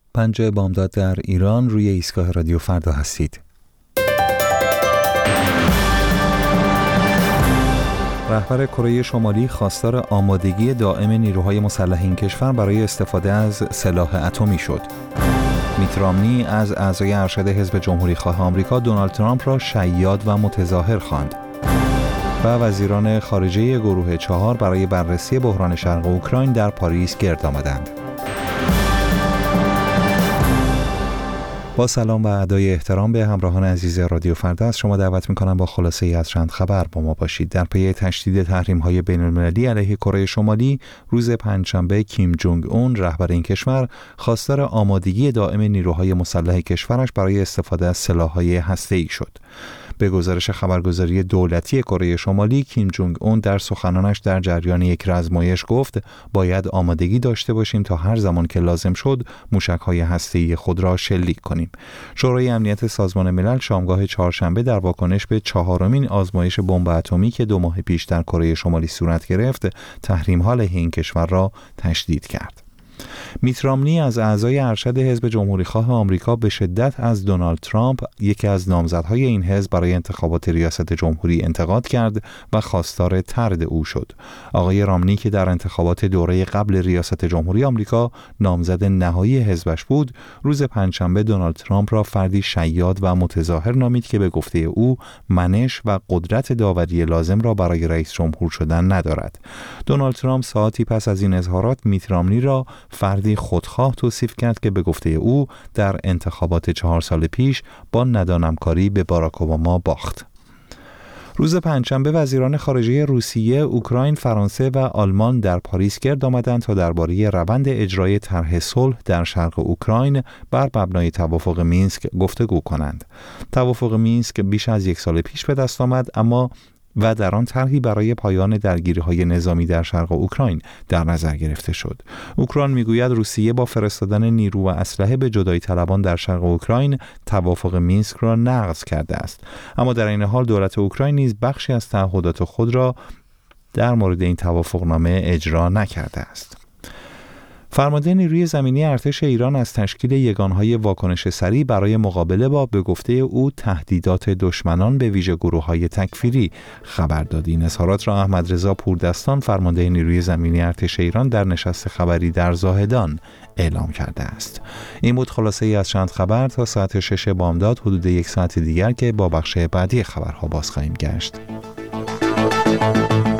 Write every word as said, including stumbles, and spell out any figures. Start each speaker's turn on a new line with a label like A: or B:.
A: پنجه بامداد در ایران، روی ایستگاه رادیو فردا هستید. رهبر کره شمالی خواستار آمادگی دائم نیروهای مسلح این کشور برای استفاده از سلاح اتمی شد. میت رامنی از اعضای ارشد حزب جمهوری‌خواه آمریکا دونالد ترامپ را شیاد و متظاهر خواند. و وزیران خارجه گروه چهار برای بررسی بحران شرق اوکراین در پاریس گرد آمدند. با سلام و ادای احترام به همراهان عزیز رادیو فردا از شما دعوت می‌کنم با خلاصه ای از چند خبر با ما باشید. در پی تشدید تحریم‌های بین‌المللی علیه کره شمالی، روز پنجشنبه کیم جونگ اون رهبر این کشور خواستار آمادگی دائم نیروهای مسلح کشورش برای استفاده از سلاح‌های هسته‌ای شد. به گزارش خبرگزاری دولتی کره شمالی، کیم جونگ اون در سخنانش در جریان یک رزمایش گفت باید آمادگی داشته باشیم تا هر زمان که لازم شد موشک‌های هسته‌ای خود را شلیک کنیم. شورای امنیت سازمان ملل شامگاه چهارشنبه در واکنش به چهارمین آزمایش بمب اتمی که دو ماه پیش در کره شمالی صورت گرفت، تحریم‌ها علیه این کشور را تشدید کرد. میت رامنی از اعضای ارشد حزب جمهوری‌خواه آمریکا به شدت از دونالد ترامپ، یکی از نامزدهای این حزب برای انتخابات ریاست جمهوری، انتقاد کرد و خواستار طرد او شد. آقای رامنی که در انتخابات دوره قبل ریاست جمهوری آمریکا نامزد نهایی حزبش بود، روز پنجشنبه دونالد ترامپ را فردی شیاد و متظاهر نامید که به گفته او منش و قدرت داوری لازم را برای رئیس جمهور شدن ندارد. دونالد ترامپ ساعتی پس از این اظهارات میت رامنی را فردی خودخواه توصیف کرد که به گفته او در انتخابات چهار سال پیش با ندانمکاری به باراک اوباما باخت. روز پنجشنبه وزیران خارجه روسیه، اوکراین، فرانسه و آلمان در پاریس گرد آمدند تا درباره روند اجرای طرح صلح در شرق اوکراین بر مبنای توافق مینسک گفتگو کنند. توافق مینسک بیش از یک سال پیش به دست آمد، اما و در آن طرحی برای پایان درگیری‌های نظامی در شرق اوکراین در نظر گرفته شد. اوکراین میگوید روسیه با فرستادن نیرو و اسلحه به جدایی طلبان در شرق اوکراین توافق مینسک را نقض کرده است. اما در این حال دولت اوکراین نیز بخشی از تعهدات خود را در مورد این توافقنامه اجرا نکرده است. فرمانده نیروی زمینی ارتش ایران از تشکیل یگانهای واکنش سریع برای مقابله با به گفته او تهدیدات دشمنان به ویژه گروه‌های تکفیری خبر داد. این اظهارات را احمد رضا پوردستان، فرمانده نیروی زمینی ارتش ایران، در نشست خبری در زاهدان اعلام کرده است. این بود خلاصه ای از چند خبر تا ساعت شش بامداد، حدود یک ساعت دیگر که با بخش بعدی خبرها باز خواهیم گشت.